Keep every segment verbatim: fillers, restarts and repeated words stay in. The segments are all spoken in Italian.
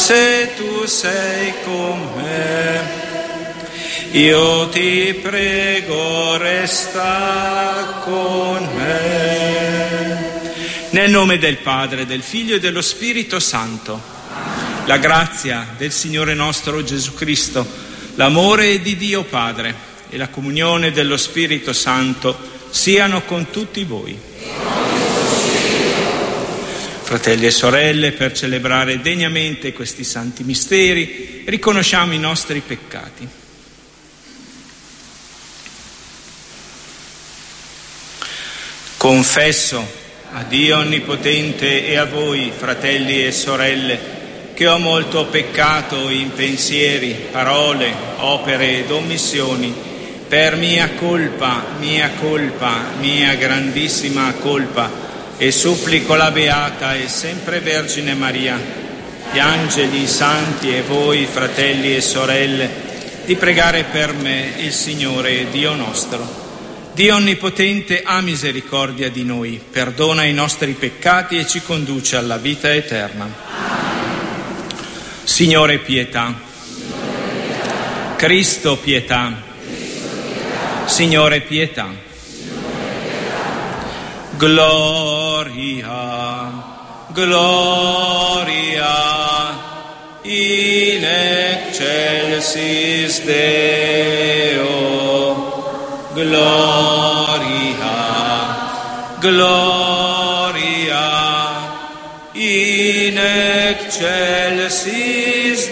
Se tu sei con me, io ti prego, resta con me. Nel nome del Padre, del Figlio e dello Spirito Santo, la grazia del Signore nostro Gesù Cristo, l'amore di Dio Padre e la comunione dello Spirito Santo siano con tutti voi. Fratelli e sorelle, per celebrare degnamente questi santi misteri, riconosciamo i nostri peccati. Confesso a Dio Onnipotente e a voi, fratelli e sorelle, che ho molto peccato in pensieri, parole, opere ed omissioni, per mia colpa, mia colpa, mia grandissima colpa, e supplico la Beata e sempre Vergine Maria, gli angeli, i santi e voi, fratelli e sorelle, di pregare per me il Signore Dio nostro. Dio Onnipotente ha misericordia di noi, perdona i nostri peccati e ci conduce alla vita eterna. Signore pietà. Cristo pietà. Signore pietà. Gloria, gloria in excelsis Deo. Gloria, gloria in excelsis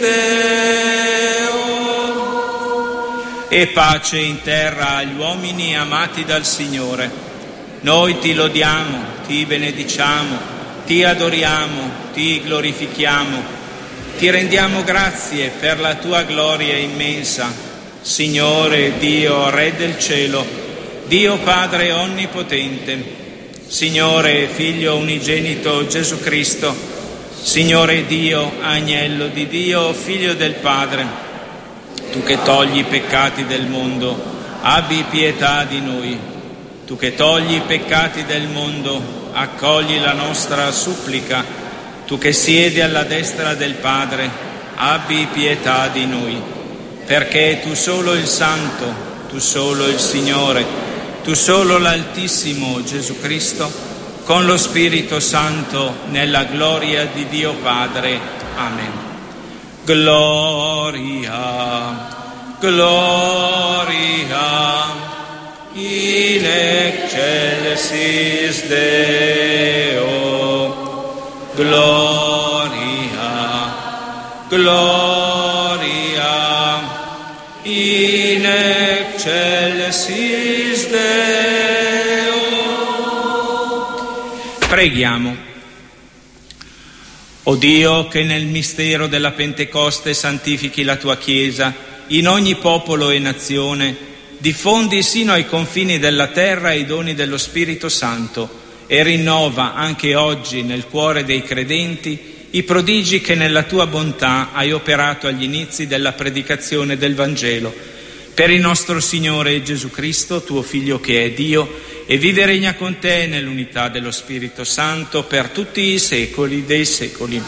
Deo. E pace in terra agli uomini amati dal Signore. Noi ti lodiamo, ti benediciamo, ti adoriamo, ti glorifichiamo, ti rendiamo grazie per la tua gloria immensa. Signore Dio, Re del cielo, Dio Padre onnipotente, Signore Figlio unigenito Gesù Cristo, Signore Dio, Agnello di Dio, Figlio del Padre, tu che togli i peccati del mondo, abbi pietà di noi. Tu che togli i peccati del mondo, accogli la nostra supplica. Tu che siedi alla destra del Padre, abbi pietà di noi. Perché tu solo il Santo, tu solo il Signore, tu solo l'Altissimo Gesù Cristo, con lo Spirito Santo, nella gloria di Dio Padre. Amen. Gloria, gloria in excelsis Deo. Gloria, gloria in excelsis Deo. Preghiamo. O Dio, che nel mistero della Pentecoste santifichi la tua Chiesa in ogni popolo e nazione, diffondi sino ai confini della terra i doni dello Spirito Santo e rinnova anche oggi nel cuore dei credenti i prodigi che nella tua bontà hai operato agli inizi della predicazione del Vangelo. Per il nostro Signore Gesù Cristo, tuo Figlio che è Dio, e vive e regna con te nell'unità dello Spirito Santo per tutti i secoli dei secoli.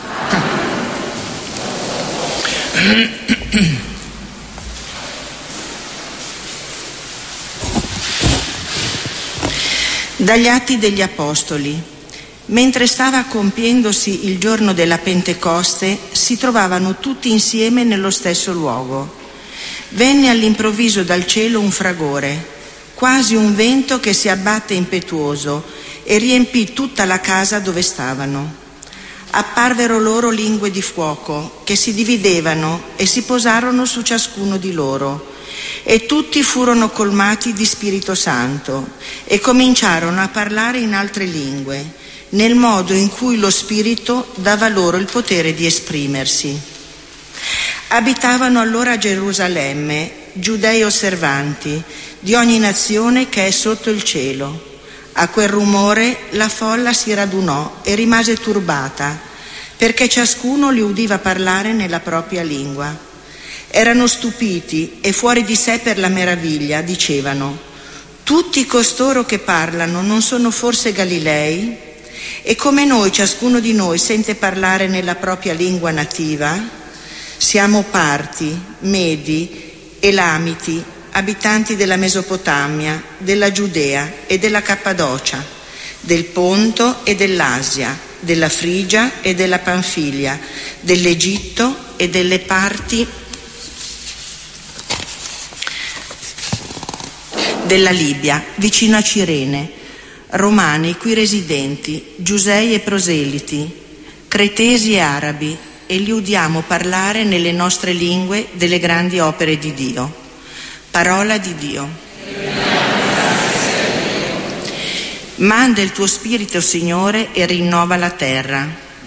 Dagli Atti degli Apostoli. Mentre stava compiendosi il giorno della Pentecoste, si trovavano tutti insieme nello stesso luogo. Venne all'improvviso dal cielo un fragore, quasi un vento che si abbatte impetuoso, e riempì tutta la casa dove stavano. Apparvero loro lingue di fuoco che si dividevano e si posarono su ciascuno di loro, e tutti furono colmati di Spirito Santo e cominciarono a parlare in altre lingue, nel modo in cui lo Spirito dava loro il potere di esprimersi. Abitavano allora a Gerusalemme giudei osservanti di ogni nazione che è sotto il cielo. A quel rumore la folla si radunò e rimase turbata, perché ciascuno li udiva parlare nella propria lingua. Erano stupiti e fuori di sé per la meraviglia, dicevano: tutti costoro che parlano non sono forse Galilei? E come noi, ciascuno di noi sente parlare nella propria lingua nativa, siamo Parti, Medi, Elamiti, abitanti della Mesopotamia, della Giudea e della Cappadocia, del Ponto e dell'Asia, della Frigia e della Panfilia, dell'Egitto e delle parti della Libia, vicino a Cirene, Romani qui residenti, Giusei e proseliti, Cretesi e Arabi, e li udiamo parlare nelle nostre lingue delle grandi opere di Dio. Parola di Dio. Manda il tuo Spirito, Signore, e rinnova la terra.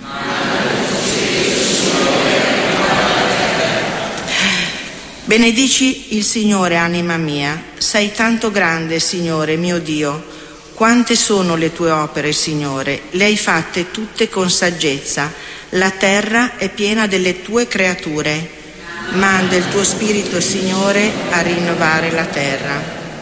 Benedici il Signore, anima mia. Sei tanto grande, Signore, mio Dio. Quante sono le tue opere, Signore? Le hai fatte tutte con saggezza. La terra è piena delle tue creature. Manda il tuo Spirito, Signore, a rinnovare la terra.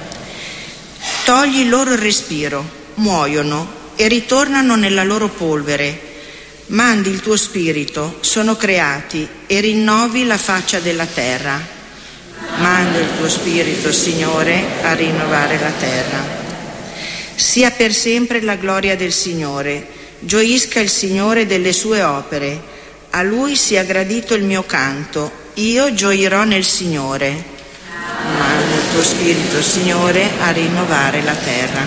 Togli loro il respiro, muoiono e ritornano nella loro polvere. Mandi il tuo Spirito, sono creati, e rinnovi la faccia della terra. Manda il tuo Spirito, Signore, a rinnovare la terra. Sia per sempre la gloria del Signore, gioisca il Signore delle sue opere, a Lui sia gradito il mio canto, io gioirò nel Signore. Manda il tuo Spirito, Signore, a rinnovare la terra.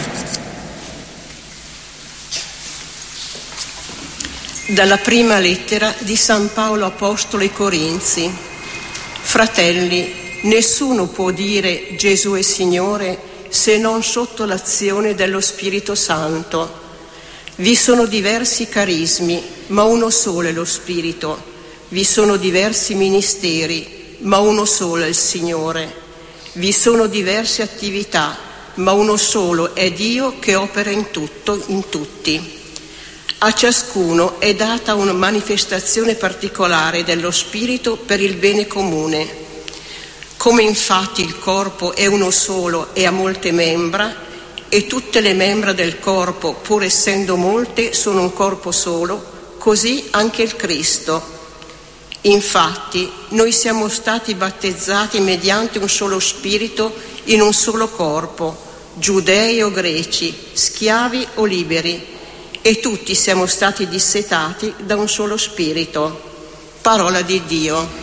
Dalla prima lettera di San Paolo Apostolo ai Corinzi. Fratelli, nessuno può dire Gesù è Signore se non sotto l'azione dello Spirito Santo. Vi sono diversi carismi, ma uno solo è lo Spirito. Vi sono diversi ministeri, ma uno solo è il Signore. Vi sono diverse attività, ma uno solo è Dio che opera in tutto, in tutti. A ciascuno è data una manifestazione particolare dello Spirito per il bene comune. Come infatti il corpo è uno solo e ha molte membra, e tutte le membra del corpo, pur essendo molte, sono un corpo solo, così anche il Cristo. Infatti, noi siamo stati battezzati mediante un solo Spirito in un solo corpo, giudei o greci, schiavi o liberi, e tutti siamo stati dissetati da un solo Spirito. Parola di Dio.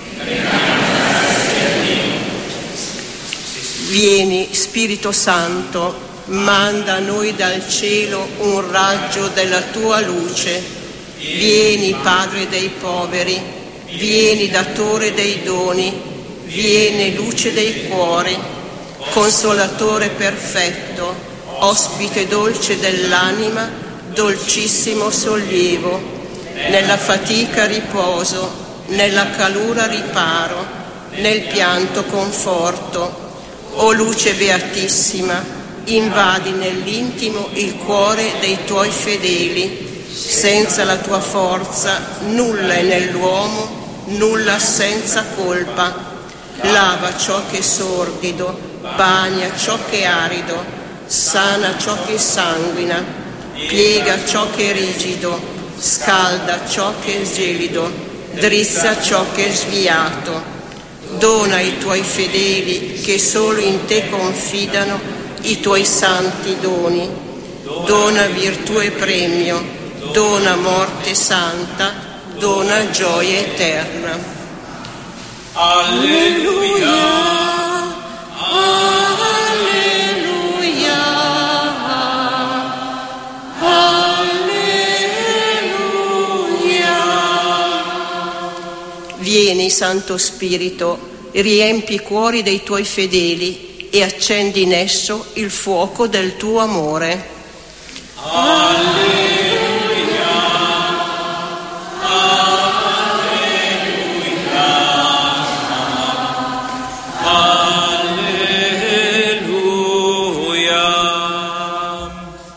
Vieni, Spirito Santo, manda a noi dal cielo un raggio della tua luce. Vieni, Padre dei poveri, vieni, datore dei doni, vieni, luce dei cuori, consolatore perfetto, ospite dolce dell'anima, dolcissimo sollievo, nella fatica riposo, nella calura riparo, nel pianto conforto. O luce beatissima, invadi nell'intimo il cuore dei tuoi fedeli. Senza la tua forza nulla è nell'uomo, nulla senza colpa. Lava ciò che è sordido, bagna ciò che è arido, sana ciò che sanguina, piega ciò che è rigido, scalda ciò che è gelido, drizza ciò che è sviato. Dona ai tuoi fedeli che solo in te confidano i tuoi santi doni. Dona virtù e premio, dona morte santa, dona gioia eterna. Alleluia, alleluia, alleluia. Vieni, Santo Spirito, riempi i cuori dei tuoi fedeli e accendi in esso il fuoco del tuo amore. Alleluia, alleluia.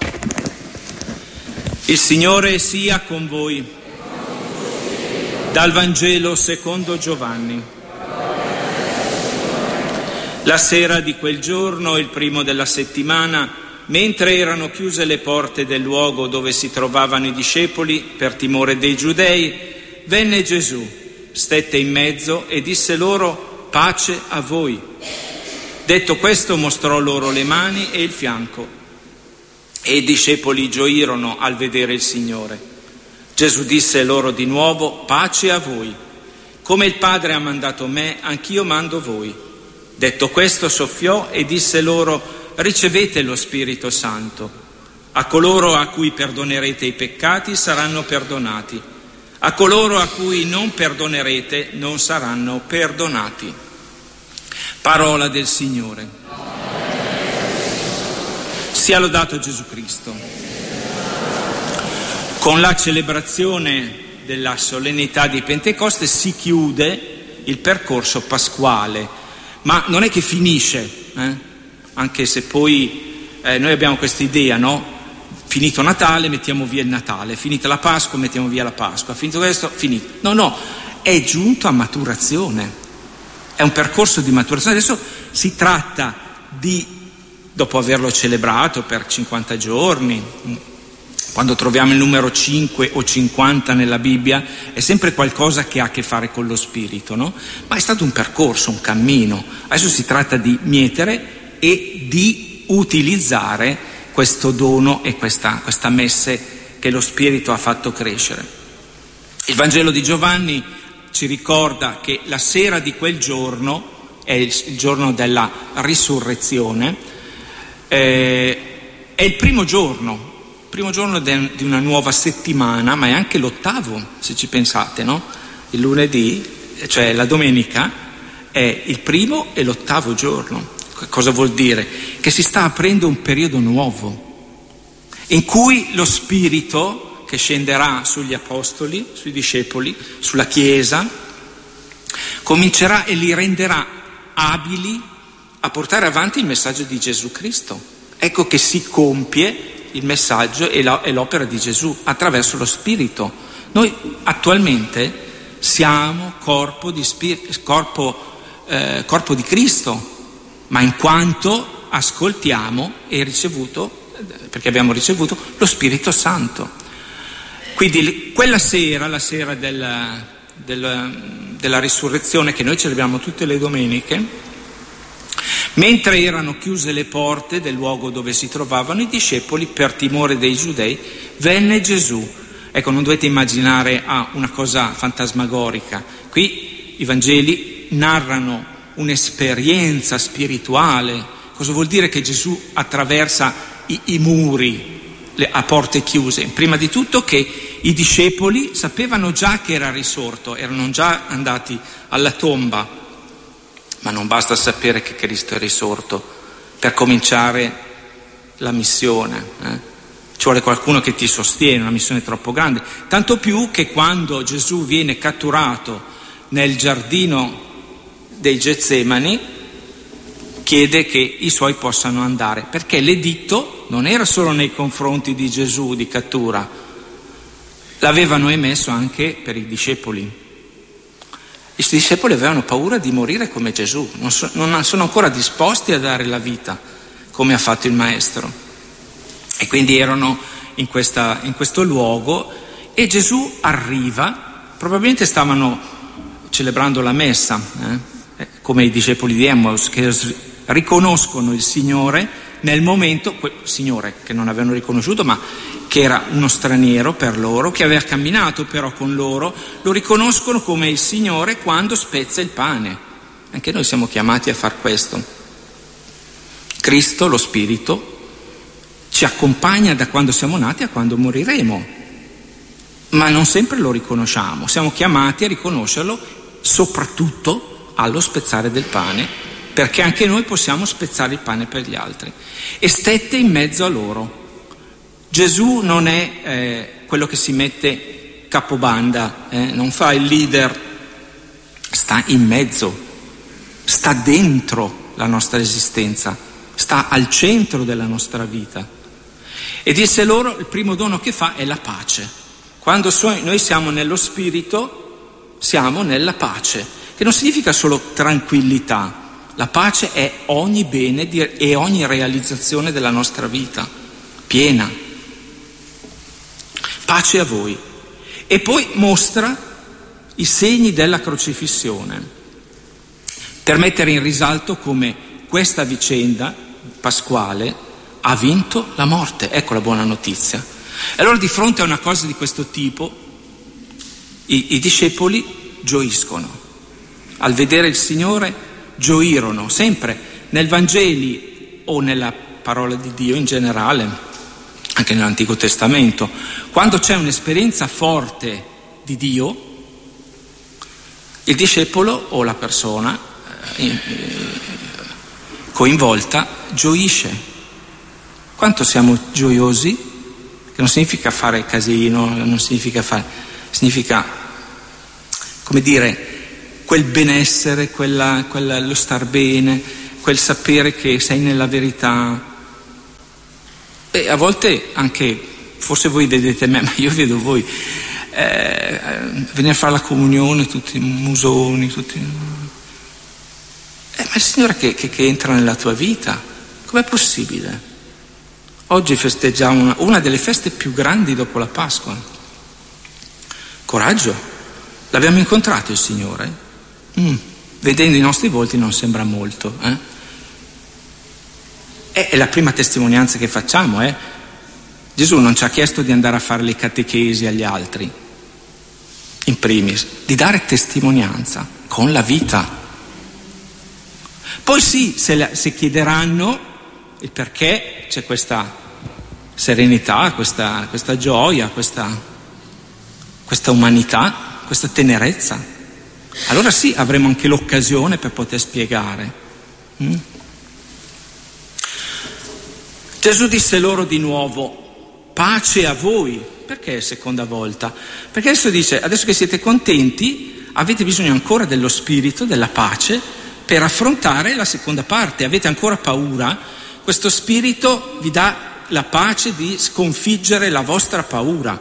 Il Signore sia con voi. Dal Vangelo secondo Giovanni. La sera di quel giorno, il primo della settimana, mentre erano chiuse le porte del luogo dove si trovavano i discepoli per timore dei giudei, venne Gesù, stette in mezzo e disse loro: pace a voi. Detto questo, mostrò loro le mani e il fianco, e i discepoli gioirono al vedere il Signore. Gesù disse loro di nuovo: pace a voi. Come il Padre ha mandato me, anch'io mando voi. Detto questo, soffiò e disse loro: ricevete lo Spirito Santo. A coloro a cui perdonerete i peccati saranno perdonati, a coloro a cui non perdonerete non saranno perdonati. Parola del Signore. Sia lodato Gesù Cristo. Con la celebrazione della solennità di Pentecoste si chiude il percorso pasquale, ma non è che finisce, eh? Anche se poi eh, noi abbiamo questa idea, no? Finito Natale, mettiamo via il Natale, finita la Pasqua, mettiamo via la Pasqua, finito questo, finito. No, no, è giunto a maturazione, è un percorso di maturazione. Adesso si tratta di, dopo averlo celebrato per cinquanta giorni, quando troviamo il numero cinque o cinquanta nella Bibbia, è sempre qualcosa che ha a che fare con lo spirito, no? Ma è stato un percorso, un cammino. Adesso si tratta di mietere e di utilizzare questo dono e questa, questa messe che lo Spirito ha fatto crescere. Il Vangelo di Giovanni ci ricorda che la sera di quel giorno, è il, il giorno della risurrezione, eh, è il primo giorno, primo giorno de, di una nuova settimana, ma è anche l'ottavo, se ci pensate, no? Il lunedì, cioè la domenica, è il primo e l'ottavo giorno. Cosa vuol dire? Che si sta aprendo un periodo nuovo, in cui lo Spirito che scenderà sugli apostoli, sui discepoli, sulla Chiesa, comincerà e li renderà abili a portare avanti il messaggio di Gesù Cristo. Ecco che si compie il messaggio e l'opera di Gesù attraverso lo Spirito. Noi attualmente siamo corpo di, spir- corpo, eh, corpo di Cristo, ma in quanto ascoltiamo e ricevuto, perché abbiamo ricevuto lo Spirito Santo. Quindi quella sera, la sera della, della, della risurrezione, che noi celebriamo tutte le domeniche, mentre erano chiuse le porte del luogo dove si trovavano i discepoli per timore dei giudei, venne Gesù. Ecco, non dovete immaginare ah, una cosa fantasmagorica. Qui i Vangeli narrano un'esperienza spirituale. Cosa vuol dire che Gesù attraversa i, i muri le, a porte chiuse? Prima di tutto che i discepoli sapevano già che era risorto, erano già andati alla tomba. Ma non basta sapere che Cristo è risorto per cominciare la missione. Eh? Ci vuole qualcuno che ti sostiene, una missione troppo grande. Tanto più che quando Gesù viene catturato nel giardino dei Getsemani, chiede che i suoi possano andare, perché l'editto non era solo nei confronti di Gesù di cattura, l'avevano emesso anche per i discepoli. I discepoli avevano paura di morire come Gesù, non, so, non sono ancora disposti a dare la vita come ha fatto il Maestro, e quindi erano in, questa, in questo luogo e Gesù arriva. Probabilmente stavano celebrando la messa, eh? come i discepoli di Emmaus, che riconoscono il Signore nel momento, quel Signore che non avevano riconosciuto, ma che era uno straniero per loro, che aveva camminato però con loro, lo riconoscono come il Signore quando spezza il pane. Anche noi siamo chiamati a far questo. Cristo, lo Spirito, ci accompagna da quando siamo nati a quando moriremo, ma non sempre lo riconosciamo. Siamo chiamati a riconoscerlo soprattutto allo spezzare del pane, perché anche noi possiamo spezzare il pane per gli altri. E stette in mezzo a loro. Gesù non è eh, quello che si mette capobanda, eh, non fa il leader, sta in mezzo, sta dentro la nostra esistenza, sta al centro della nostra vita. E disse loro, il primo dono che fa è la pace. Quando so, noi siamo nello Spirito, siamo nella pace, che non significa solo tranquillità, La pace è ogni bene e ogni realizzazione della nostra vita, piena. Pace a voi. E poi mostra i segni della crocifissione, per mettere in risalto come questa vicenda pasquale ha vinto la morte. Ecco la buona notizia. E allora di fronte a una cosa di questo tipo i, i discepoli gioiscono. Al vedere il Signore gioirono. Sempre nel Vangeli o nella parola di Dio in generale, anche nell'Antico Testamento, quando c'è un'esperienza forte di Dio, il discepolo o la persona eh, coinvolta gioisce. Quanto siamo gioiosi? Che non significa fare casino, non significa fare, significa, come dire, quel benessere, quella, quella, lo star bene, quel sapere che sei nella verità. E a volte anche, forse voi vedete me, ma io vedo voi, eh, venire a fare la comunione, tutti musoni, tutti... Eh, ma il Signore che, che, che entra nella tua vita, com'è possibile? Oggi festeggiamo una, una delle feste più grandi dopo la Pasqua. Coraggio, l'abbiamo incontrato il Signore? Mm, vedendo i nostri volti non sembra molto, eh? È, è la prima testimonianza che facciamo, eh? Gesù non ci ha chiesto di andare a fare le catechesi agli altri, in primis, di dare testimonianza con la vita. Poi sì, se, la, se chiederanno il perché, c'è questa serenità, questa, questa gioia, questa, questa umanità, questa tenerezza, allora sì, avremo anche l'occasione per poter spiegare. Mm? Gesù disse loro di nuovo: pace a voi. Perché seconda volta? Perché adesso dice: adesso che siete contenti, avete bisogno ancora dello spirito, della pace, per affrontare la seconda parte. Avete ancora paura? Questo spirito vi dà la pace di sconfiggere la vostra paura.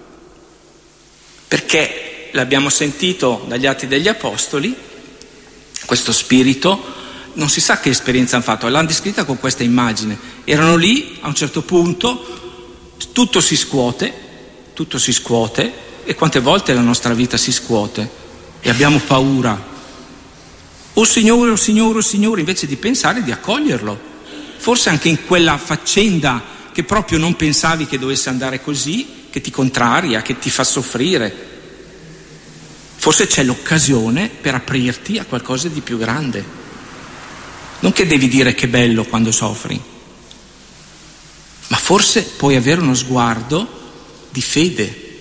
Perché l'abbiamo sentito dagli Atti degli Apostoli, questo spirito non si sa che esperienza hanno fatto, l'hanno descritta con questa immagine. Erano lì, a un certo punto tutto si scuote, tutto si scuote, e quante volte la nostra vita si scuote e abbiamo paura. Oh Signore, oh Signore, oh Signore, invece di pensare di accoglierlo. Forse anche in quella faccenda che proprio non pensavi che dovesse andare così, che ti contraria, che ti fa soffrire. Forse c'è l'occasione per aprirti a qualcosa di più grande. Non che devi dire che bello quando soffri, ma forse puoi avere uno sguardo di fede.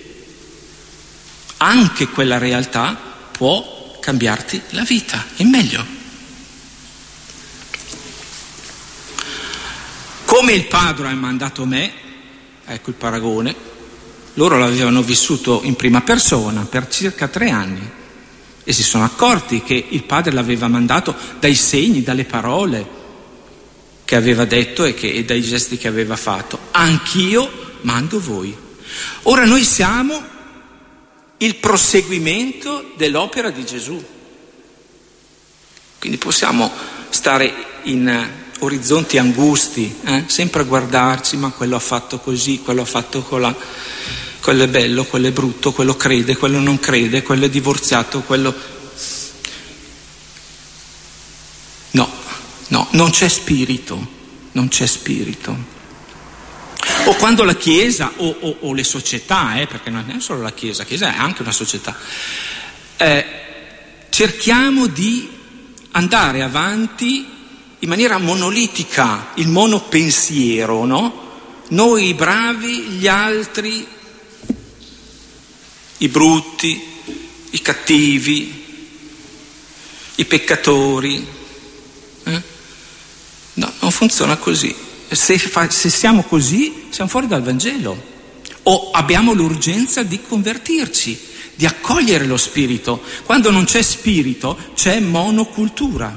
Anche quella realtà può cambiarti la vita in meglio. Come il Padre ha mandato me, ecco il paragone, loro l'avevano vissuto in prima persona per circa tre anni e si sono accorti che il Padre l'aveva mandato dai segni, dalle parole che aveva detto e, che, e dai gesti che aveva fatto. Anch'io mando voi. Ora noi siamo il proseguimento dell'opera di Gesù. Quindi possiamo stare in orizzonti angusti, eh? sempre a guardarci, ma quello ha fatto così, quello ha fatto colà, quello è bello, quello è brutto, quello crede, quello non crede, quello è divorziato, quello... No, no, non c'è spirito, non c'è spirito. O quando la Chiesa o, o, o le società, eh, perché non è solo la Chiesa, la Chiesa è anche una società, eh, cerchiamo di andare avanti in maniera monolitica, il monopensiero, no? Noi bravi, gli altri, i brutti, i cattivi, i peccatori. Eh? No, non funziona così. Se, fa, se siamo così, siamo fuori dal Vangelo. O abbiamo l'urgenza di convertirci, di accogliere lo spirito. Quando non c'è spirito, c'è monocultura.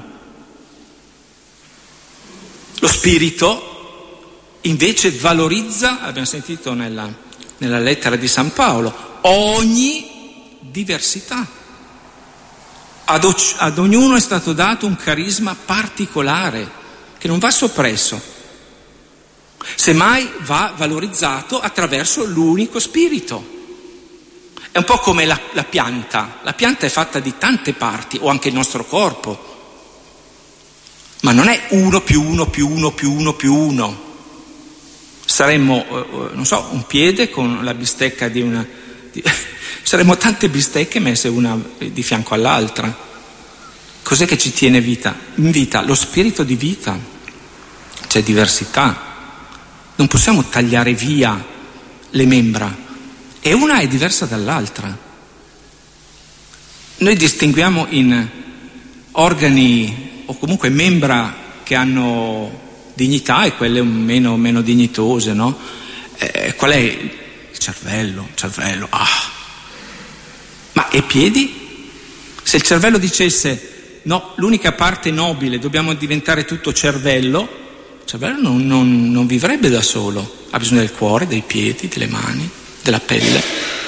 Lo spirito invece valorizza, abbiamo sentito nella, nella lettera di San Paolo, ogni diversità. Ad, o- ad ognuno è stato dato un carisma particolare che non va soppresso, semmai va valorizzato attraverso l'unico spirito. È un po' come la, la pianta. La pianta è fatta di tante parti, o anche il nostro corpo, ma non è uno più uno più uno più uno più uno. Saremmo, eh, non so, un piede con la bistecca di una... Di, saremmo tante bistecche messe una di fianco all'altra. Cos'è che ci tiene vita? In vita, lo spirito di vita. C'è diversità. Non possiamo tagliare via le membra. E una è diversa dall'altra. Noi distinguiamo in organi o comunque membra che hanno dignità e quelle meno, meno dignitose, no? Eh, qual è il cervello? Il cervello, ah! Ma e piedi? Se il cervello dicesse no, l'unica parte nobile, dobbiamo diventare tutto cervello, il cervello non, non, non vivrebbe da solo, ha bisogno del cuore, dei piedi, delle mani, della pelle.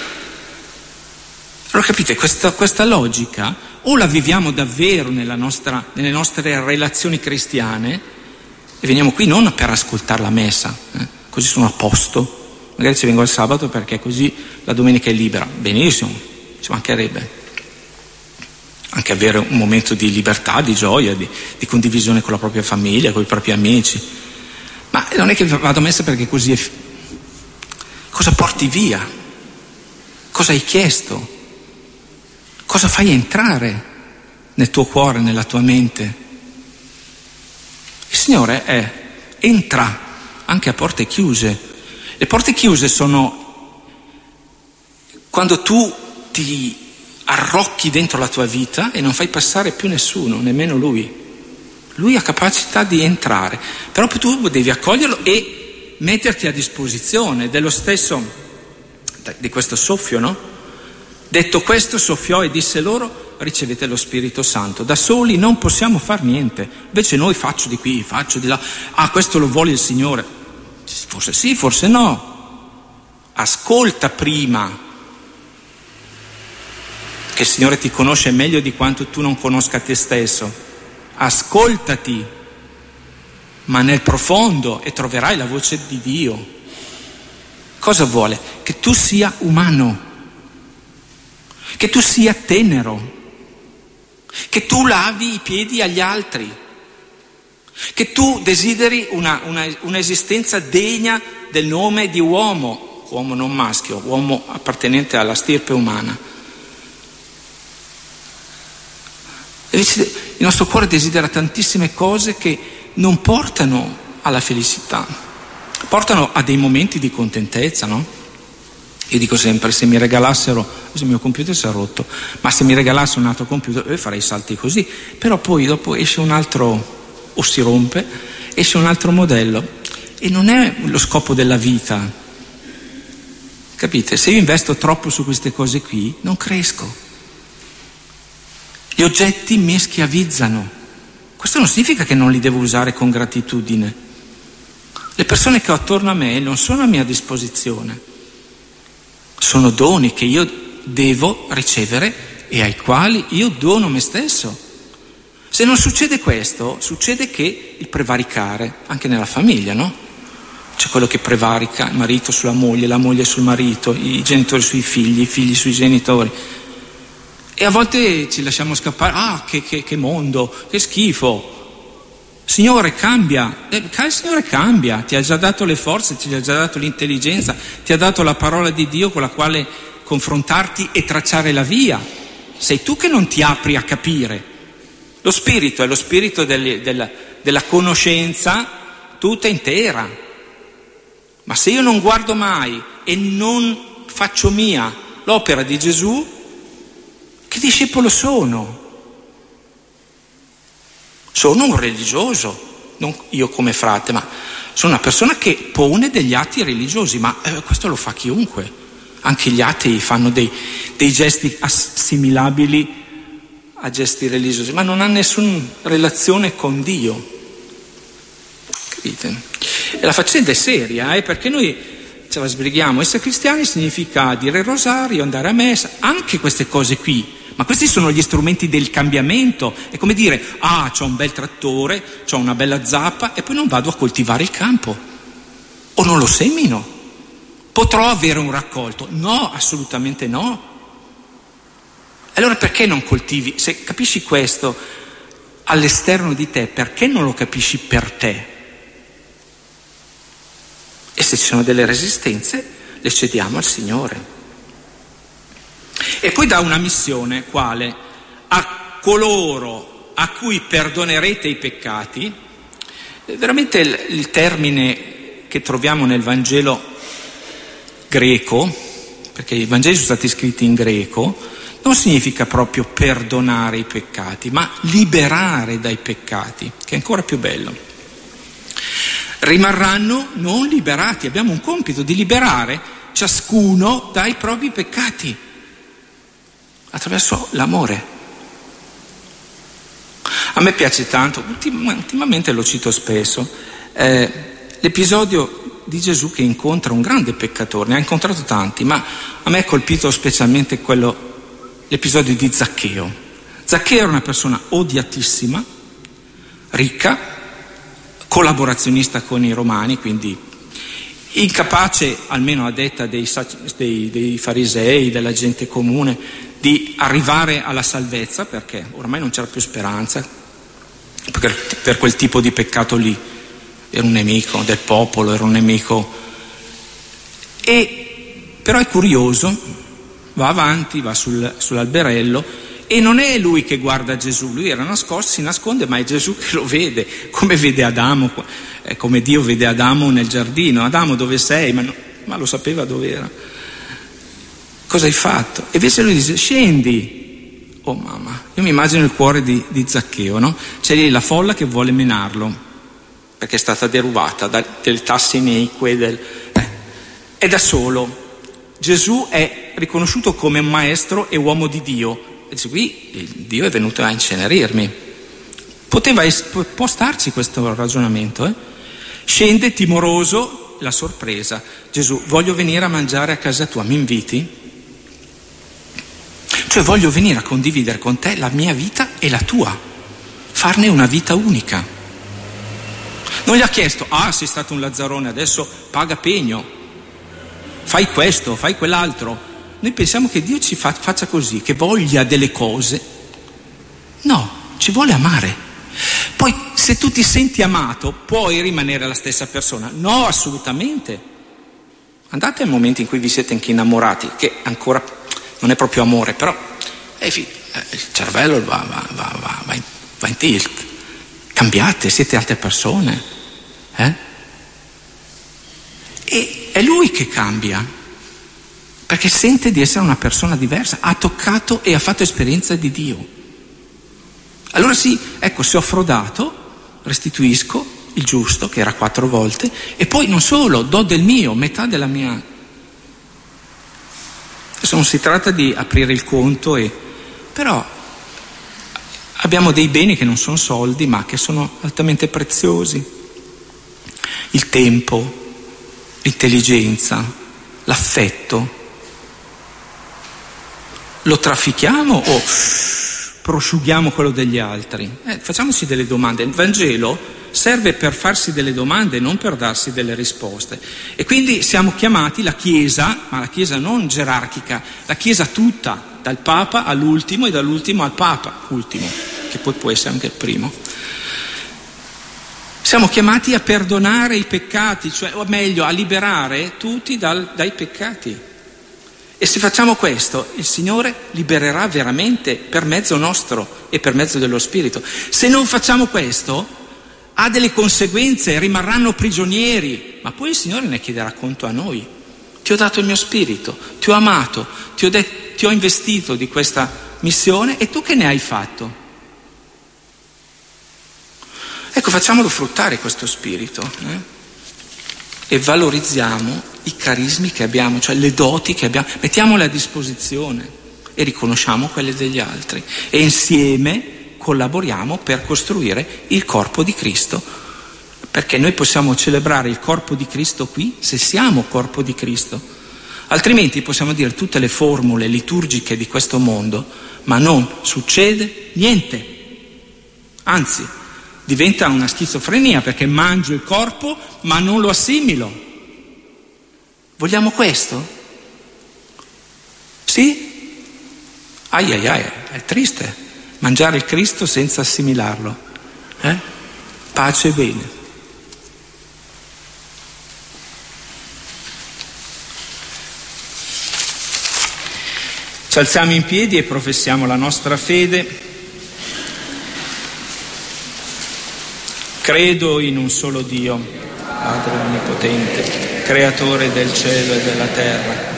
Allora capite, questa, questa logica o la viviamo davvero nella nostra, nelle nostre relazioni cristiane e veniamo qui non per ascoltare la messa, eh, così sono a posto, magari ci vengo il sabato perché così la domenica è libera, benissimo, ci mancherebbe anche avere un momento di libertà, di gioia, di, di condivisione con la propria famiglia, con i propri amici, ma non è che vado a messa perché così è. Cosa porti via? Cosa hai chiesto? Cosa fai entrare nel tuo cuore, nella tua mente? Il Signore è, entra anche a porte chiuse. Le porte chiuse sono quando tu ti arrocchi dentro la tua vita e non fai passare più nessuno, nemmeno Lui. Lui ha capacità di entrare, però tu devi accoglierlo e metterti a disposizione dello stesso, di questo soffio, no? Detto questo, soffiò e disse loro: ricevete lo Spirito Santo. Da soli non possiamo far niente, invece noi faccio di qui, faccio di là. Ah, questo lo vuole il Signore. Forse sì, forse no. Ascolta prima, che il Signore ti conosce meglio di quanto tu non conosca te stesso. Ascoltati, ma nel profondo, e troverai la voce di Dio. Cosa vuole? Che tu sia umano, che tu sia tenero, che tu lavi i piedi agli altri, che tu desideri una, una, un'esistenza degna del nome di uomo, uomo non maschio, uomo appartenente alla stirpe umana. Invece il nostro cuore desidera tantissime cose che non portano alla felicità, portano a dei momenti di contentezza, no? Io dico sempre, se mi regalassero, il mio computer si è rotto, ma se mi regalassero un altro computer io farei salti così, però poi dopo esce un altro, o si rompe, esce un altro modello, e non è lo scopo della vita, capite? Se io investo troppo su queste cose qui, non cresco. Gli oggetti mi schiavizzano. Questo non significa che non li devo usare con gratitudine. Le persone che ho attorno a me non sono a mia disposizione, sono doni che io devo ricevere e ai quali io dono me stesso. Se non succede questo, succede che il prevaricare, anche nella famiglia, no? C'è quello che prevarica, il marito sulla moglie, la moglie sul marito, i genitori sui figli, i figli sui genitori. E a volte ci lasciamo scappare, ah che, che, che mondo, che schifo. Signore, cambia, eh, il Signore cambia, ti ha già dato le forze, ti ha già dato l'intelligenza, ti ha dato la parola di Dio con la quale confrontarti e tracciare la via. Sei tu che non ti apri a capire. Lo spirito è lo spirito del, della, della conoscenza tutta intera. Ma se io non guardo mai e non faccio mia l'opera di Gesù, che discepolo sono? Sono un religioso, non io come frate, ma sono una persona che pone degli atti religiosi, ma eh, questo lo fa chiunque. Anche gli atei fanno dei, dei gesti assimilabili a gesti religiosi, ma non ha nessuna relazione con Dio. Capite? E la faccenda è seria, eh, perché noi ce la sbrighiamo. Essere cristiani significa dire il rosario, andare a messa, anche queste cose qui, Ma questi sono gli strumenti del cambiamento. È come dire, ah, c'ho un bel trattore, c'ho una bella zappa e poi non vado a coltivare il campo. O non lo semino. Potrò avere un raccolto? No, assolutamente no. Allora perché non coltivi? Se capisci questo all'esterno di te, perché non lo capisci per te? E se ci sono delle resistenze, le cediamo al Signore. E poi dà una missione, quale? A coloro a cui perdonerete i peccati. Veramente il, il termine che troviamo nel Vangelo greco, perché i Vangeli sono stati scritti in greco, non significa proprio perdonare i peccati, ma liberare dai peccati, che è ancora più bello. Rimarranno non liberati, abbiamo un compito di liberare ciascuno dai propri peccati, attraverso l'amore. A me piace tanto, ultimamente lo cito spesso, eh, l'episodio di Gesù che incontra un grande peccatore, ne ha incontrato tanti, ma a me è colpito specialmente quello, l'episodio di Zaccheo. Zaccheo era una persona odiatissima, ricca, collaborazionista con i romani, quindi incapace, almeno a detta dei, dei, dei farisei, della gente comune, di arrivare alla salvezza, perché oramai non c'era più speranza, perché per quel tipo di peccato lì era un nemico del popolo, era un nemico. E però è curioso, va avanti, va sul, sull'alberello, e non è lui che guarda Gesù, lui era nascosto, si nasconde, ma è Gesù che lo vede, come vede Adamo, eh, come Dio vede Adamo nel giardino. Adamo, dove sei? Ma, no, ma lo sapeva dove era. Cosa hai fatto? E invece lui dice, scendi. Oh mamma, io mi immagino il cuore di, di Zaccheo, no? C'è lì la folla che vuole menarlo, perché è stata derubata dalle tasse inique, del, eh, è da solo. Gesù è riconosciuto come un maestro e uomo di Dio. E dice, qui Dio è venuto a incenerirmi. Poteva es- può starci questo ragionamento, eh? Scende timoroso, la sorpresa. Gesù, voglio venire a mangiare a casa tua, mi inviti? Cioè voglio venire a condividere con te la mia vita e la tua, farne una vita unica. Non gli ha chiesto, ah, sei stato un lazzarone, adesso paga pegno, fai questo, fai quell'altro. Noi pensiamo che Dio ci fa, faccia così, che voglia delle cose. No, ci vuole amare. Poi se tu ti senti amato, puoi rimanere la stessa persona? No, assolutamente. Andate ai momenti in cui vi siete anche innamorati, che ancora non è proprio amore, però eh, il cervello va, va, va, va, va, in, va in tilt. Cambiate, siete altre persone. Eh? E è lui che cambia, perché sente di essere una persona diversa, ha toccato e ha fatto esperienza di Dio. Allora sì, ecco, se ho frodato, restituisco il giusto, che era quattro volte, e poi non solo, do del mio, metà della mia. Adesso non si tratta di aprire il conto, e, però abbiamo dei beni che non sono soldi, ma che sono altamente preziosi. Il tempo, l'intelligenza, l'affetto. Lo traffichiamo o prosciughiamo quello degli altri? Eh, facciamoci delle domande. Il Vangelo serve per farsi delle domande, non per darsi delle risposte. E quindi siamo chiamati, la Chiesa, ma la Chiesa non gerarchica, la Chiesa tutta, dal Papa all'ultimo e dall'ultimo al Papa ultimo, che poi può essere anche il primo. Siamo chiamati a perdonare i peccati, cioè, o meglio, a liberare tutti dal, dai peccati. E se facciamo questo, il Signore libererà veramente per mezzo nostro e per mezzo dello Spirito. Se non facciamo questo, ha delle conseguenze, rimarranno prigionieri, ma poi il Signore ne chiederà conto a noi. Ti ho dato il mio Spirito, ti ho amato, ti ho, de- ti ho investito di questa missione, e tu che ne hai fatto? Ecco, facciamolo fruttare questo Spirito, eh? E valorizziamo i carismi che abbiamo, cioè le doti che abbiamo, mettiamole a disposizione e riconosciamo quelle degli altri, e insieme collaboriamo per costruire il corpo di Cristo, perché noi possiamo celebrare il corpo di Cristo qui se siamo corpo di Cristo, altrimenti possiamo dire tutte le formule liturgiche di questo mondo, ma non succede niente. Anzi, diventa una schizofrenia perché mangio il corpo ma non lo assimilo. Vogliamo questo? Sì? Ai ai ai, è triste mangiare il Cristo senza assimilarlo. Eh? Pace e bene. Ci alziamo in piedi e professiamo la nostra fede. Credo in un solo Dio, Padre Onnipotente, Creatore del cielo e della terra.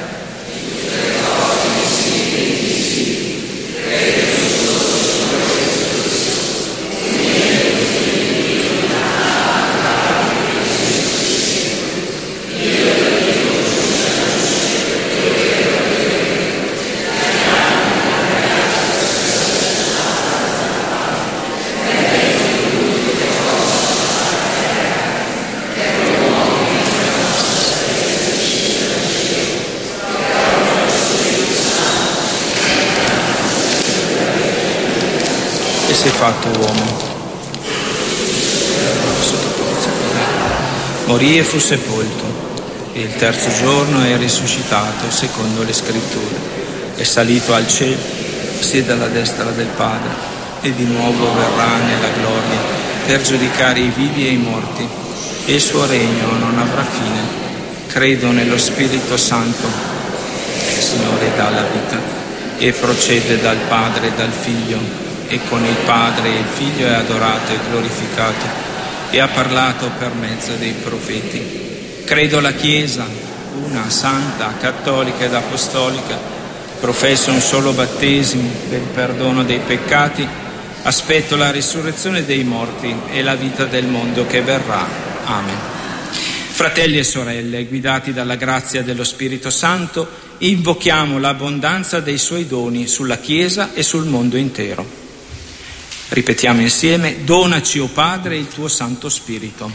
Si è fatto uomo, morì e fu sepolto, e il terzo giorno è risuscitato secondo le scritture, è salito al cielo, siede alla destra del Padre e di nuovo verrà nella gloria per giudicare i vivi e i morti, e il suo regno non avrà fine. Credo nello Spirito Santo, il Signore dà la vita e procede dal Padre e dal Figlio, e con il Padre e il Figlio è adorato e glorificato, e ha parlato per mezzo dei profeti. Credo alla Chiesa, una, santa, cattolica ed apostolica, professo un solo battesimo per il perdono dei peccati, aspetto la risurrezione dei morti e la vita del mondo che verrà. Amen. Fratelli e sorelle, guidati dalla grazia dello Spirito Santo, invochiamo l'abbondanza dei suoi doni sulla Chiesa e sul mondo intero. Ripetiamo insieme: donaci, o Padre, il tuo Santo Spirito.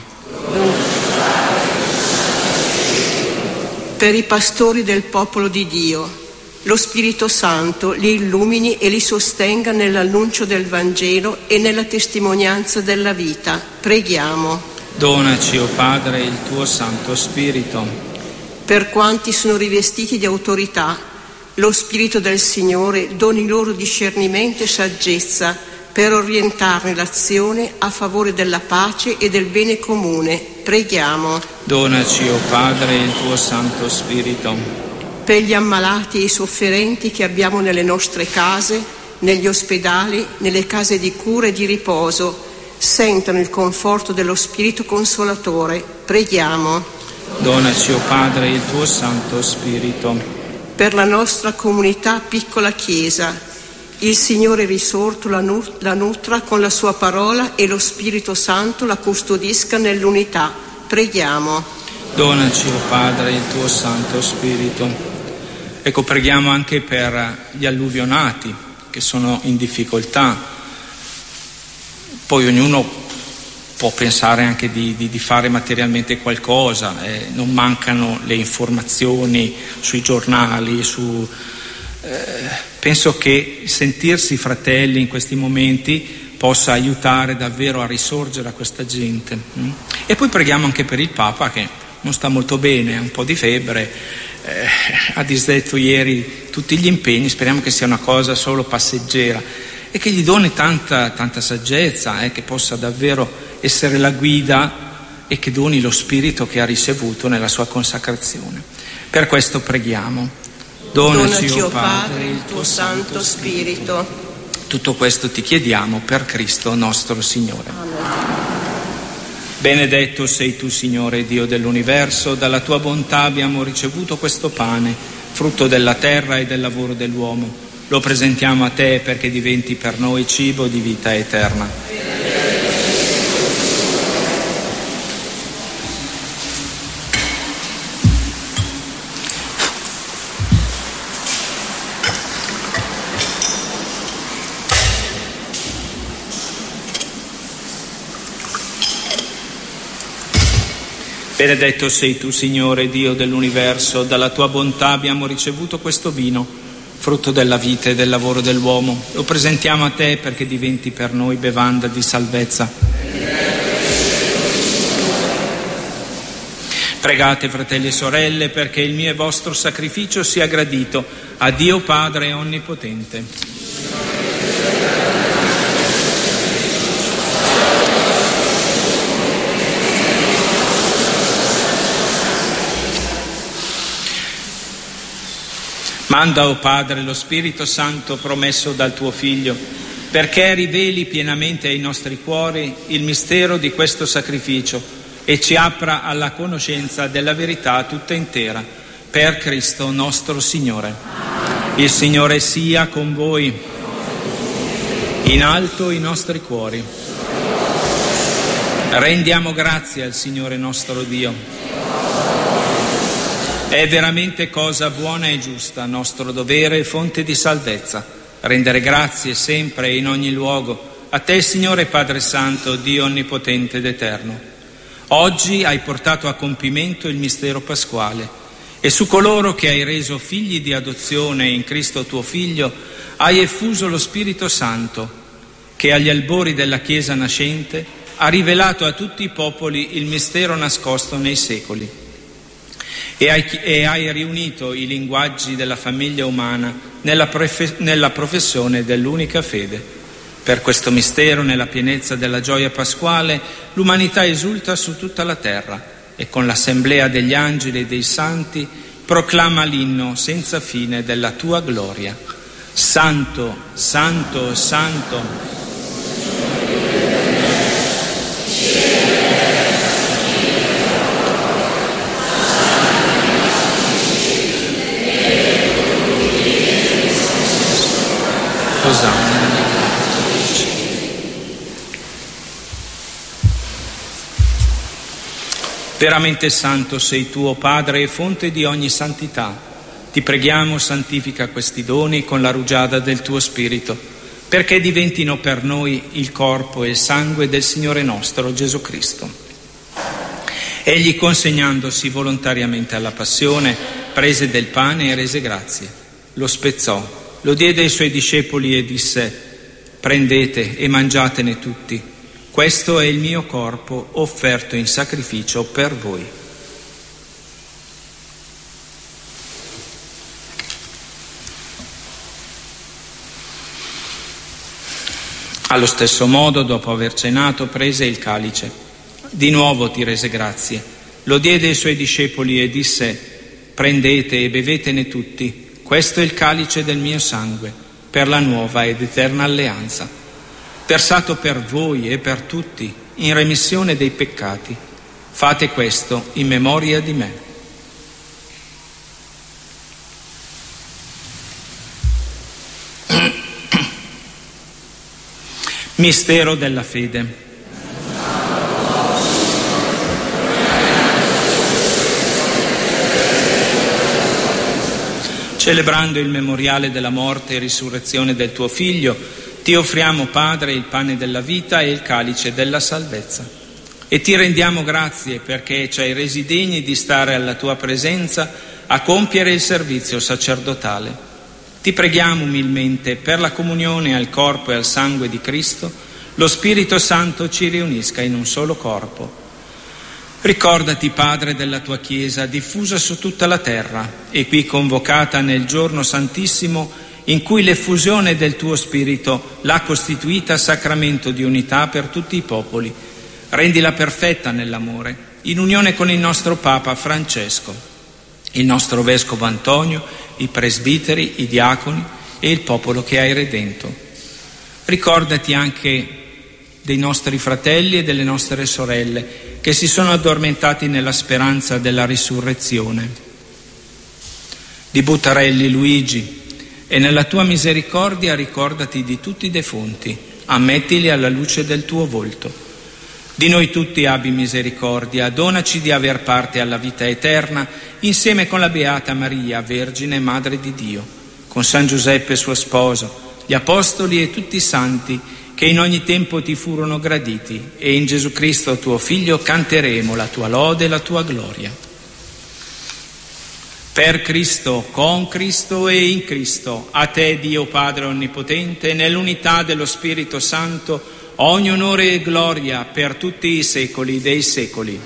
Per i pastori del popolo di Dio, lo Spirito Santo li illumini e li sostenga nell'annuncio del Vangelo e nella testimonianza della vita. Preghiamo. Donaci, o Padre, il tuo Santo Spirito. Per quanti sono rivestiti di autorità, lo Spirito del Signore doni loro discernimento e saggezza per orientarne l'azione a favore della pace e del bene comune. Preghiamo. Donaci, o Padre, il tuo Santo Spirito. Per gli ammalati e i sofferenti che abbiamo nelle nostre case, negli ospedali, nelle case di cura e di riposo, sentano il conforto dello Spirito Consolatore. Preghiamo. Donaci, o Padre, il tuo Santo Spirito. Per la nostra comunità piccola Chiesa, il Signore risorto la, nut- la nutra con la sua parola e lo Spirito Santo la custodisca nell'unità. Preghiamo. Donaci, o Padre, il tuo Santo Spirito. Ecco, preghiamo anche per gli alluvionati che sono in difficoltà. Poi ognuno può pensare anche di, di, di fare materialmente qualcosa, eh, non mancano le informazioni sui giornali, su... Eh, penso che sentirsi fratelli in questi momenti possa aiutare davvero a risorgere a questa gente. E poi preghiamo anche per il Papa, che non sta molto bene, ha un po' di febbre, eh, ha disdetto ieri tutti gli impegni. Speriamo che sia una cosa solo passeggera e che gli doni tanta, tanta saggezza, eh, che possa davvero essere la guida e che doni lo spirito che ha ricevuto nella sua consacrazione. Per questo preghiamo. Donaci, o Padre, il tuo Santo Spirito. Tutto questo ti chiediamo per Cristo nostro Signore. Amen. Benedetto sei tu, Signore, Dio dell'universo, dalla tua bontà abbiamo ricevuto questo pane, frutto della terra e del lavoro dell'uomo. Lo presentiamo a te perché diventi per noi cibo di vita eterna. Benedetto sei tu, Signore, Dio dell'universo, dalla tua bontà abbiamo ricevuto questo vino, frutto della vita e del lavoro dell'uomo. Lo presentiamo a te perché diventi per noi bevanda di salvezza. Pregate, fratelli e sorelle, perché il mio e vostro sacrificio sia gradito a Dio Padre Onnipotente. Manda, o Padre, lo Spirito Santo promesso dal tuo Figlio, perché riveli pienamente ai nostri cuori il mistero di questo sacrificio e ci apra alla conoscenza della verità tutta intera, per Cristo nostro Signore. Il Signore sia con voi. In alto i nostri cuori. Rendiamo grazie al Signore nostro Dio. È veramente cosa buona e giusta, nostro dovere e fonte di salvezza, rendere grazie sempre e in ogni luogo a te, Signore Padre Santo, Dio Onnipotente ed Eterno. Oggi hai portato a compimento il mistero pasquale e su coloro che hai reso figli di adozione in Cristo tuo Figlio hai effuso lo Spirito Santo, che agli albori della Chiesa nascente ha rivelato a tutti i popoli il mistero nascosto nei secoli. E hai, e hai riunito i linguaggi della famiglia umana nella, prefe, nella professione dell'unica fede. Per questo mistero, nella pienezza della gioia pasquale, l'umanità esulta su tutta la terra e con l'assemblea degli angeli e dei santi proclama l'inno senza fine della tua gloria. Santo, Santo, Santo. Veramente santo sei tu, o Padre, e fonte di ogni santità. Ti preghiamo, santifica questi doni con la rugiada del tuo Spirito, perché diventino per noi il corpo e il sangue del Signore nostro Gesù Cristo. Egli, consegnandosi volontariamente alla passione, prese del pane e rese grazie, lo spezzò, lo diede ai suoi discepoli e disse: prendete e mangiatene tutti, questo è il mio corpo offerto in sacrificio per voi. Allo stesso modo, dopo aver cenato, prese il calice. Di nuovo ti rese grazie, lo diede ai suoi discepoli e disse: prendete e bevetene tutti, questo è il calice del mio sangue, per la nuova ed eterna alleanza, versato per voi e per tutti in remissione dei peccati. Fate questo in memoria di me. Mistero della fede. Celebrando il memoriale della morte e risurrezione del tuo Figlio, ti offriamo, Padre, il pane della vita e il calice della salvezza. E ti rendiamo grazie perché ci hai resi degni di stare alla tua presenza a compiere il servizio sacerdotale. Ti preghiamo umilmente per la comunione al corpo e al sangue di Cristo, lo Spirito Santo ci riunisca in un solo corpo. Ricordati, Padre, della tua Chiesa diffusa su tutta la terra e qui convocata nel giorno santissimo in cui l'effusione del tuo Spirito l'ha costituita sacramento di unità per tutti i popoli. Rendila perfetta nell'amore, in unione con il nostro Papa Francesco, il nostro Vescovo Antonio, i presbiteri, i diaconi e il popolo che hai redento. Ricordati anche dei nostri fratelli e delle nostre sorelle che si sono addormentati nella speranza della risurrezione. Di Buttarelli Luigi, e nella tua misericordia ricordati di tutti i defunti, ammettili alla luce del tuo volto. Di noi tutti abbi misericordia, donaci di aver parte alla vita eterna, insieme con la Beata Maria, Vergine Madre di Dio, con San Giuseppe suo sposo, gli Apostoli e tutti i santi che in ogni tempo ti furono graditi, e in Gesù Cristo tuo Figlio canteremo la tua lode e la tua gloria. Per Cristo, con Cristo e in Cristo, a te Dio Padre Onnipotente, nell'unità dello Spirito Santo, ogni onore e gloria per tutti i secoli dei secoli.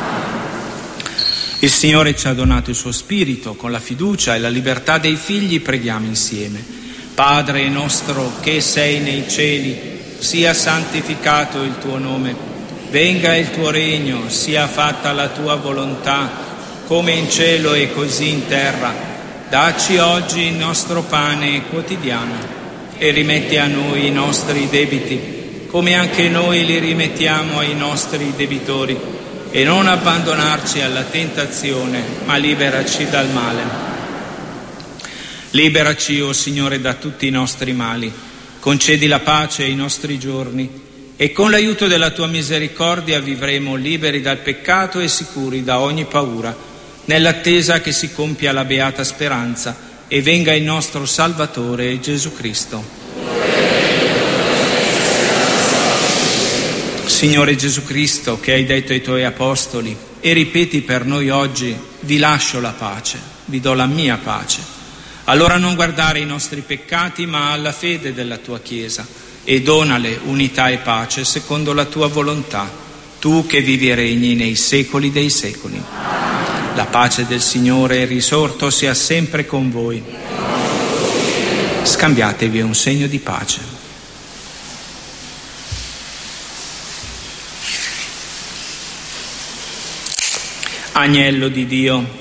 Il Signore ci ha donato il suo Spirito, con la fiducia e la libertà dei figli preghiamo insieme. Padre nostro che sei nei cieli, sia santificato il tuo nome, venga il tuo regno, sia fatta la tua volontà, come in cielo e così in terra. Dacci oggi il nostro pane quotidiano e rimetti a noi i nostri debiti, come anche noi li rimettiamo ai nostri debitori, e non abbandonarci alla tentazione, ma liberaci dal male. Liberaci, o Signore, da tutti i nostri mali, concedi la pace ai nostri giorni, e con l'aiuto della tua misericordia vivremo liberi dal peccato e sicuri da ogni paura, nell'attesa che si compia la beata speranza e venga il nostro Salvatore Gesù Cristo. Signore Gesù Cristo, che hai detto ai tuoi apostoli e ripeti per noi oggi: vi lascio la pace, vi do la mia pace. Allora non guardare i nostri peccati, ma alla fede della tua Chiesa, e donale unità e pace secondo la tua volontà, tu che vivi e regni nei secoli dei secoli. La pace del Signore risorto sia sempre con voi. Scambiatevi un segno di pace. Agnello di Dio,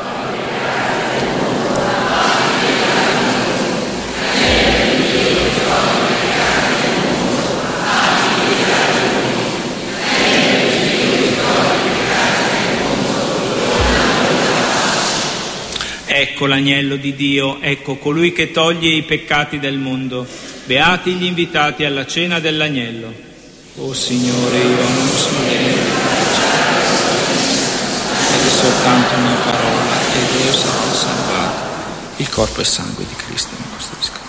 ecco l'agnello di Dio, ecco colui che toglie i peccati del mondo. Beati gli invitati alla cena dell'agnello. O Signore, io non sono degno di soltanto una parola ed io sarò salvato. Il corpo e sangue di Cristo mi custodisca.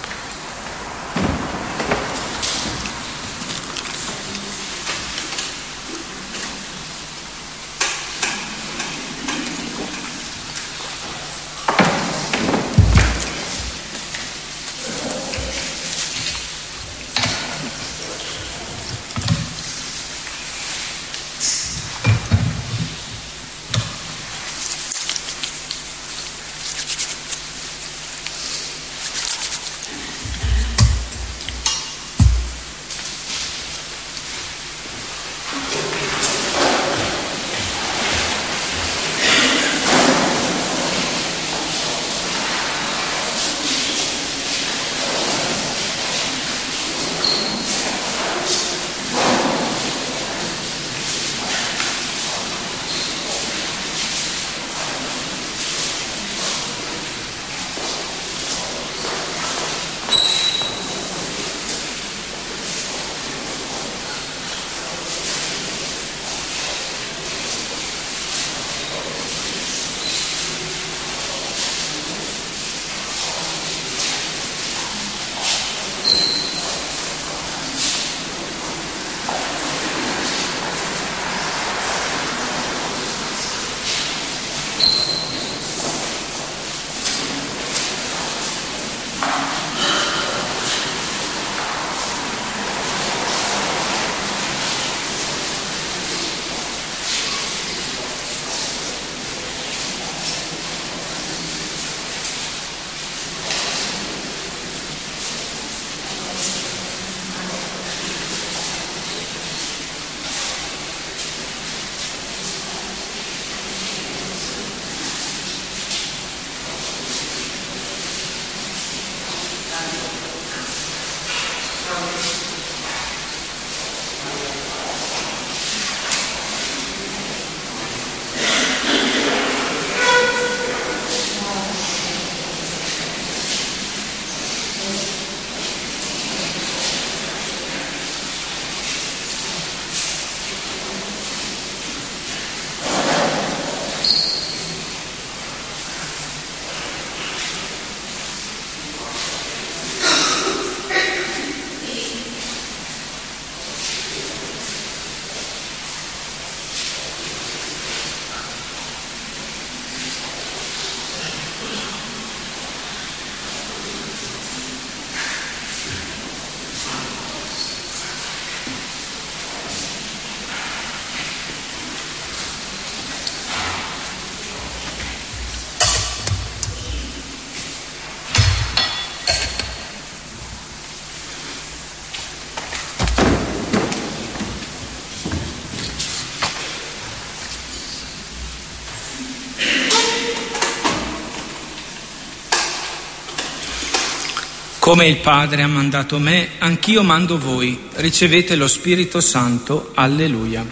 Come il Padre ha mandato me, anch'io mando voi. Ricevete lo Spirito Santo. Alleluia.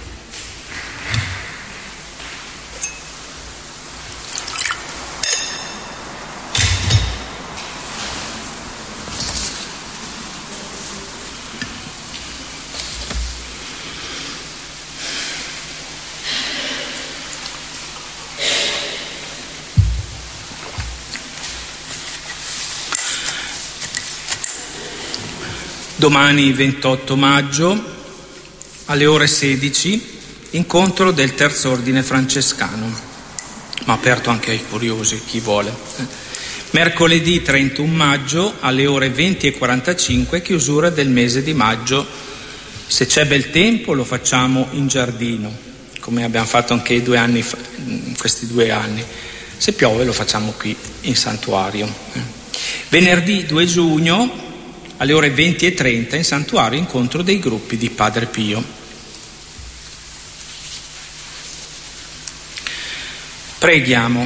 Domani ventotto maggio alle ore sedici, incontro del Terzo Ordine Francescano, ma aperto anche ai curiosi, chi vuole. Mercoledì trentuno maggio alle ore venti e quarantacinque, chiusura del mese di maggio. Se c'è bel tempo lo facciamo in giardino, come abbiamo fatto anche i due anni fa, questi due anni. Se piove lo facciamo qui in santuario. Venerdì due giugno alle ore venti e trenta in santuario, incontro dei gruppi di Padre Pio. Preghiamo.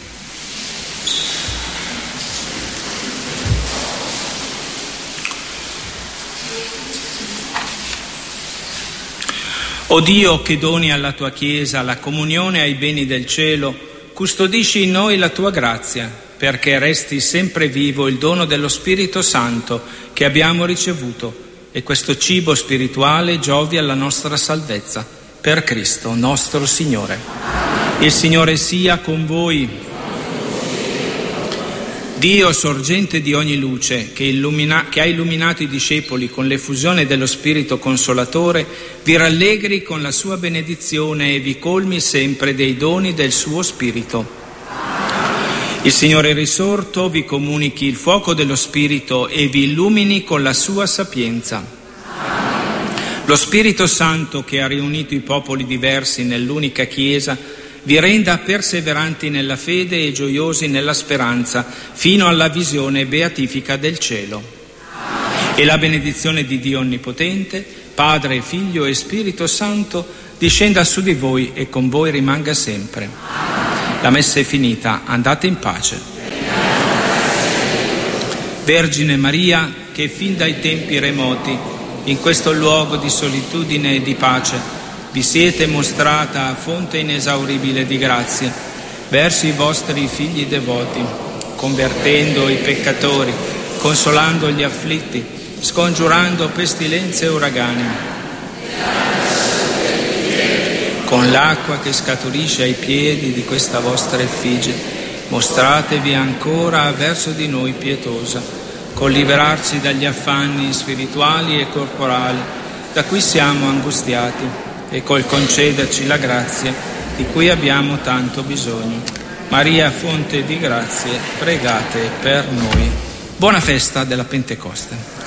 O Dio, che doni alla tua Chiesa la comunione ai beni del cielo, custodisci in noi la tua grazia, perché resti sempre vivo il dono dello Spirito Santo che abbiamo ricevuto, e questo cibo spirituale giovi alla nostra salvezza. Per Cristo nostro Signore. Il Signore sia con voi. Dio, sorgente di ogni luce, che, illumina, che ha illuminato i discepoli con l'effusione dello Spirito Consolatore, vi rallegri con la sua benedizione e vi colmi sempre dei doni del suo Spirito. Il Signore risorto vi comunichi il fuoco dello Spirito e vi illumini con la sua sapienza. Lo Spirito Santo, che ha riunito i popoli diversi nell'unica Chiesa, vi renda perseveranti nella fede e gioiosi nella speranza, fino alla visione beatifica del cielo. E la benedizione di Dio Onnipotente, Padre, Figlio e Spirito Santo, discenda su di voi e con voi rimanga sempre. La messa è finita, andate in pace. Vergine Maria, che fin dai tempi remoti, in questo luogo di solitudine e di pace, vi siete mostrata fonte inesauribile di grazie verso i vostri figli devoti, convertendo i peccatori, consolando gli afflitti, scongiurando pestilenze e uragani. Con l'acqua che scaturisce ai piedi di questa vostra effigie, mostratevi ancora verso di noi pietosa, col liberarci dagli affanni spirituali e corporali da cui siamo angustiati e col concederci la grazia di cui abbiamo tanto bisogno. Maria, fonte di grazie, pregate per noi. Buona festa della Pentecoste.